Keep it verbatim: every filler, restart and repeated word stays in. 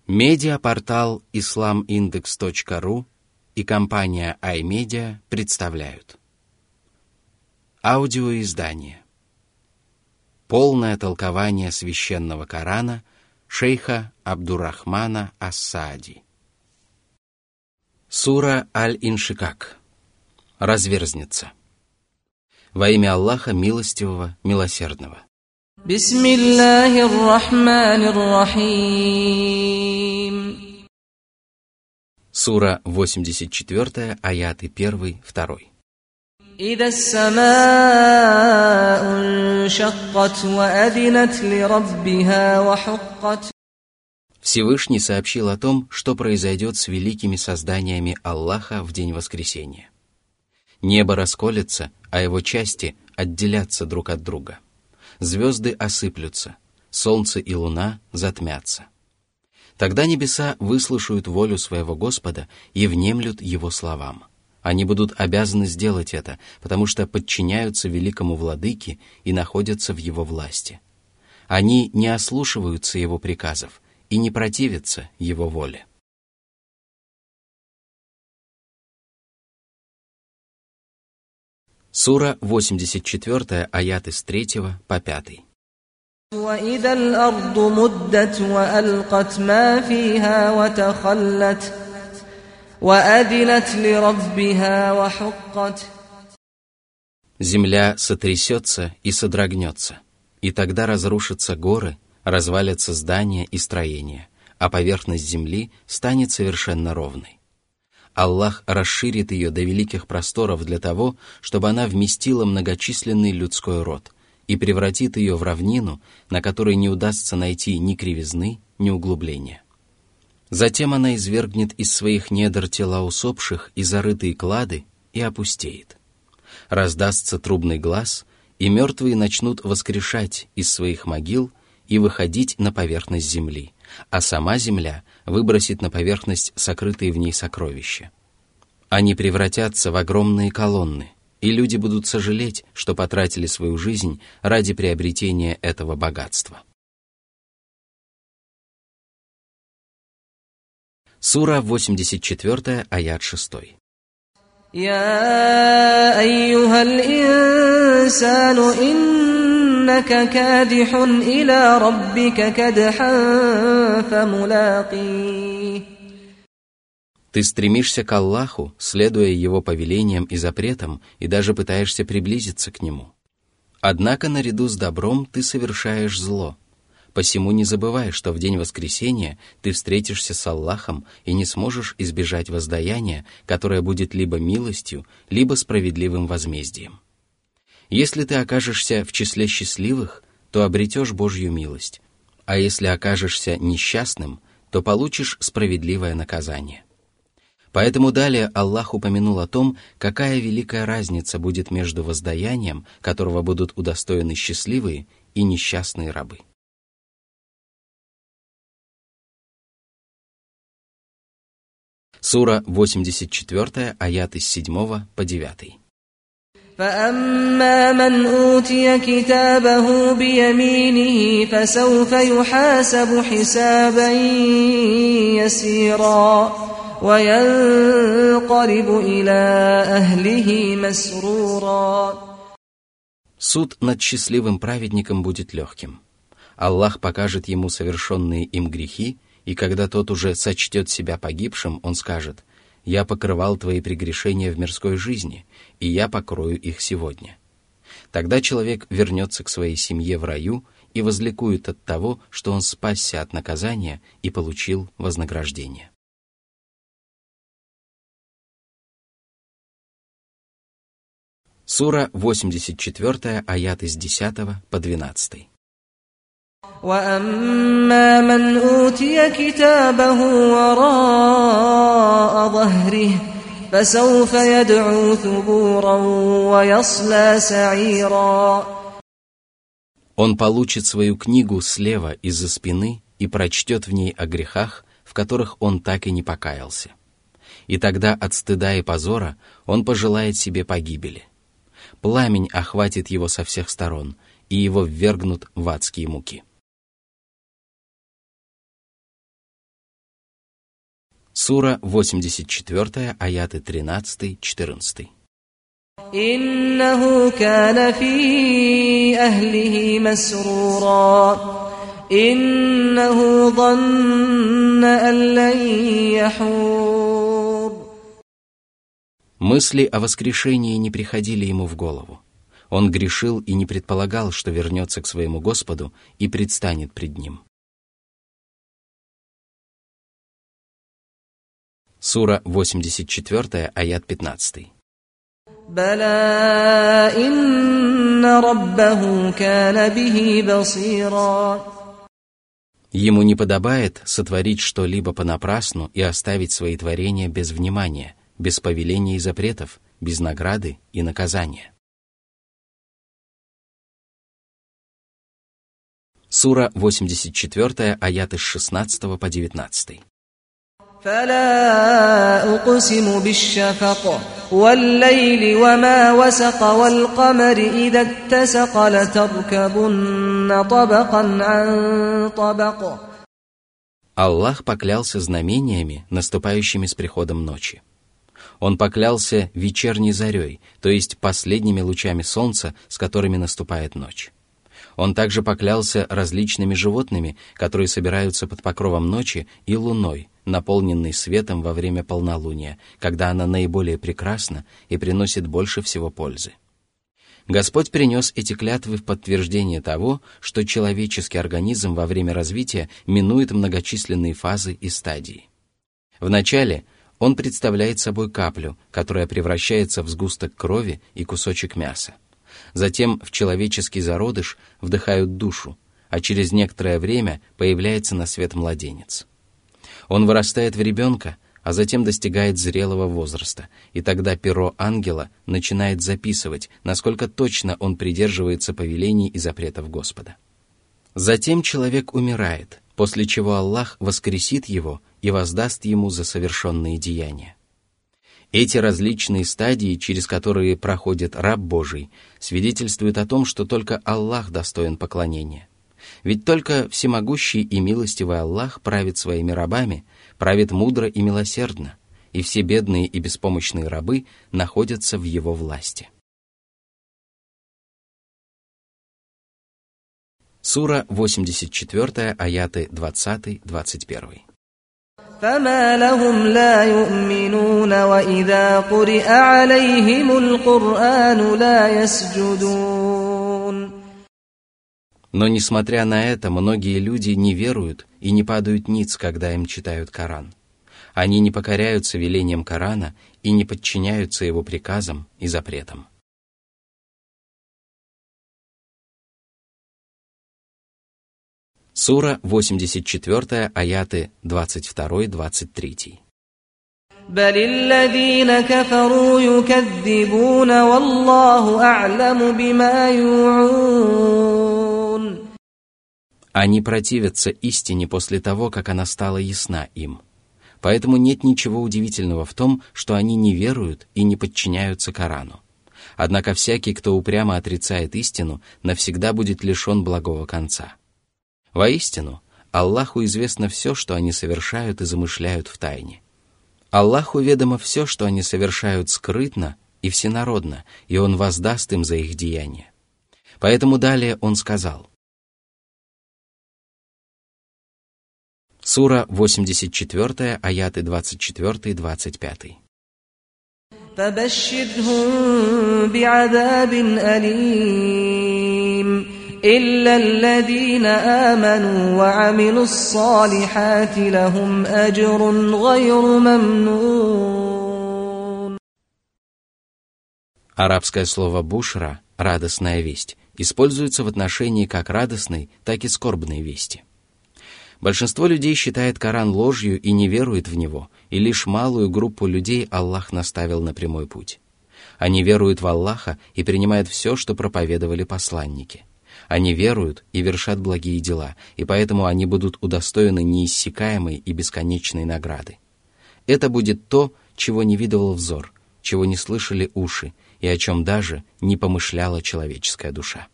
Медиапортал ислам индекс точка ру и компания iMedia представляют аудиоиздание «Полное толкование священного Корана» шейха Абдуррахмана ас-Саади. Сура Аль-Иншикак. Разверзнется. Во имя Аллаха Милостивого, Милосердного. Бисмиллахир-рахманир-рахим. Сура восемьдесят четыре, аяты один, два. إذا السماء انشقت وأذنت لربها وحقت. Всевышний сообщил о том, что произойдет с великими созданиями Аллаха в день воскресения. Небо расколется, а его части отделятся друг от друга. Звезды осыплются, солнце и луна затмятся. Тогда небеса выслушают волю своего Господа и внемлют его словам. Они будут обязаны сделать это, потому что подчиняются великому владыке и находятся в его власти. Они не ослушиваются его приказов и не противятся его воле. Сура восемьдесят четыре, аяты с третьего по пятый. وإذا الأرض مدت وألقت ما فيها وتخلت وأذنت لربها وحقت. Земля сотрясется и содрогнется, и тогда разрушатся горы, развалятся здания и строения, а поверхность земли станет совершенно ровной. Аллах расширит ее до великих просторов для того, чтобы она вместила многочисленный людской род, и превратит ее в равнину, на которой не удастся найти ни кривизны, ни углубления. Затем она извергнет из своих недр тела усопших и зарытые клады и опустеет. Раздастся трубный глас, и мертвые начнут воскрешать из своих могил и выходить на поверхность земли, а сама земля выбросит на поверхность сокрытые в ней сокровища. Они превратятся в огромные колонны, и люди будут сожалеть, что потратили свою жизнь ради приобретения этого богатства. Сура восемьдесят четыре, аят шесть. يا أيها الإنسان إنك كادح إلى ربك كدحا فملاقيه. Ты стремишься к Аллаху, следуя Его повелениям и запретам, и даже пытаешься приблизиться к Нему. Однако наряду с добром ты совершаешь зло. Посему не забывай, что в день воскресения ты встретишься с Аллахом и не сможешь избежать воздаяния, которое будет либо милостью, либо справедливым возмездием. Если ты окажешься в числе счастливых, то обретешь Божью милость, а если окажешься несчастным, то получишь справедливое наказание. Поэтому далее Аллах упомянул о том, какая великая разница будет между воздаянием, которого будут удостоены счастливые и несчастные рабы. Сура восемьдесят четыре, аяты с седьмого по девятый. فأما من أوتي كتابه بيمينه فسوف يحاسب حسابا يسيرا وينقلب إلى أهله مسرورا. Суд над счастливым праведником будет легким. Аллах покажет ему совершенные им грехи, и когда тот уже сочтет себя погибшим, он скажет: «Я покрывал твои прегрешения в мирской жизни, и я покрою их сегодня». Тогда человек вернется к своей семье в раю и возликует от того, что он спасся от наказания и получил вознаграждение. Сура восемьдесят четыре, аяты с десятого по двенадцатый. وأما من أوتي كتابه وراء ظهره فسوف يدعو ثبورا ويصلى سعيرا. Он получит свою книгу слева из-за спины и прочтет в ней о грехах, в которых он так и не покаялся. И тогда от стыда и позора он пожелает себе погибели. Пламень охватит его со всех сторон, и его ввергнут в адские муки. Сура восемьдесят четыре, аяты тринадцать-четырнадцать. إنه كان في أهله مسرورا إنه ظن أن لن يحور. Мысли о воскрешении не приходили ему в голову. Он грешил и не предполагал, что вернется к своему Господу и предстанет пред Ним. Сура восемьдесят четыре, аят пятнадцать. بلى إن ربه كان به بصيرا. Ему не подобает сотворить что-либо понапрасну и оставить свои творения без внимания, без повеления и запретов, без награды и наказания. Сура восемьдесят четыре, аяты с шестнадцатого по девятнадцатый. فلا أقسم بالشفق والليل وما وسق والقمر إذا اتسق لتركبن طبقا عن طبق. Аллах поклялся знамениями, наступающими с приходом ночи. Он поклялся вечерней зарей, то есть последними лучами солнца, с которыми наступает ночь. Он также поклялся различными животными, которые собираются под покровом ночи, и луной, наполненной светом во время полнолуния, когда она наиболее прекрасна и приносит больше всего пользы. Господь принес эти клятвы в подтверждение того, что человеческий организм во время развития минует многочисленные фазы и стадии. Вначале он представляет собой каплю, которая превращается в сгусток крови и кусочек мяса. Затем в человеческий зародыш вдыхают душу, а через некоторое время появляется на свет младенец. Он вырастает в ребенка, а затем достигает зрелого возраста, и тогда перо ангела начинает записывать, насколько точно он придерживается повелений и запретов Господа. Затем человек умирает, после чего Аллах воскресит его и воздаст ему за совершенные деяния. Эти различные стадии, через которые проходит раб Божий, свидетельствуют о том, что только Аллах достоин поклонения. Ведь только всемогущий и милостивый Аллах правит своими рабами, правит мудро и милосердно, и все бедные и беспомощные рабы находятся в его власти. Сура восемьдесят четыре, аяты двадцать-двадцать один. فما لهم لا يؤمنون وإذا قرئ عليهم القرآن لا يسجدون. Но, несмотря на это, многие люди не веруют и не падают ниц, когда им читают Коран. Они не покоряются велениям Корана и не подчиняются его приказам и запретам. Сура восемьдесят четыре, аяты двадцать два-двадцать три. بل الذين كفروا يكذبون والله أعلم بما يوعون. Они противятся истине после того, как она стала ясна им. Поэтому нет ничего удивительного в том, что они не веруют и не подчиняются Корану. Однако всякий, кто упрямо отрицает истину, навсегда будет лишен благого конца. Воистину, Аллаху известно все, что они совершают и замышляют в тайне. Аллаху ведомо все, что они совершают скрытно и всенародно, и Он воздаст им за их деяния. Поэтому далее Он сказал. Сура восемьдесят четыре, аяты двадцать четыре-двадцать пять. فبشرهم بعذاب أليم إلا الذين آمنوا وعملوا الصالحات لهم أجر غير ممنون. Арабское слово «бушра» — «радостная весть» используется в отношении как радостной, так и скорбной вести. Большинство людей считает Коран ложью и не верует в него, и лишь малую группу людей Аллах наставил на прямой путь. Они веруют в Аллаха и принимают все, что проповедовали посланники. Они веруют и вершат благие дела, и поэтому они будут удостоены неиссякаемой и бесконечной награды. Это будет то, чего не видывал взор, чего не слышали уши, и о чем даже не помышляла человеческая душа.